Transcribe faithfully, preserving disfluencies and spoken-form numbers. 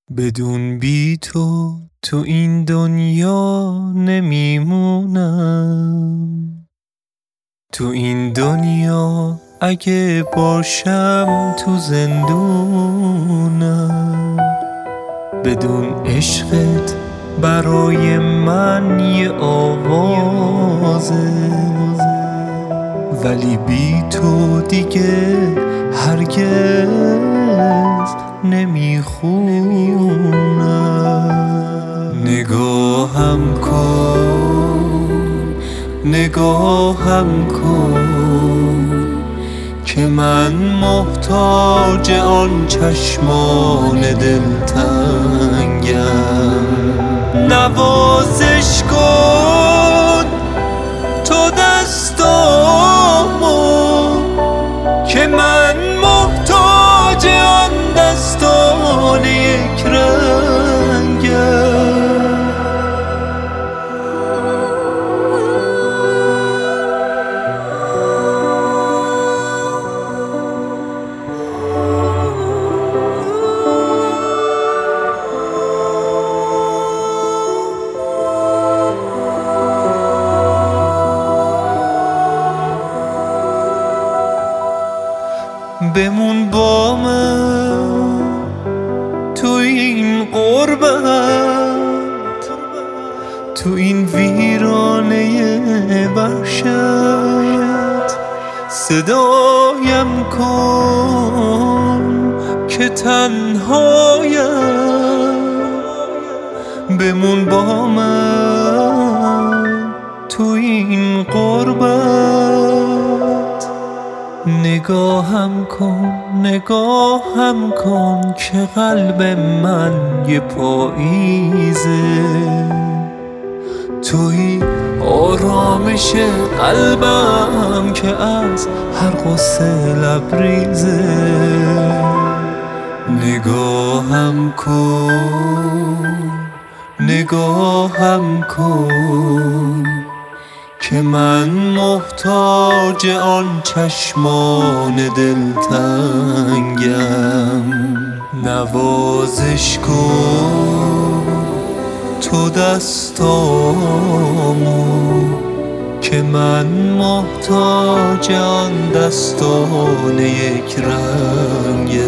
بدون بی تو تو این دنیا نمیمونم. تو این دنیا اگه باشم تو زندونم. بدون عشقت برای من یه آوازه، ولی بی تو دیگه هرگز نمیخونم. نگاهم کن نگاهم کن که من محتاج آن چشمان دلتنگم. نوازش کن تو دستامو که من محتاج آن دستان یک رنگم. بمون با من تو این غربت، تو این ویرانه وحشت. صدایم کن که تنهایم. بمون با من تو این غربت. نگاهم کن نگاهم کن که قلب من یه پاییزه. توی آرامش قلبم که از هر غصه لبریزه. نگاهم کن نگاهم کن که من محتاج آن چشمان دلتنگم. نوازش کن تو دستامو که من محتاج آن دستان یک رنگم.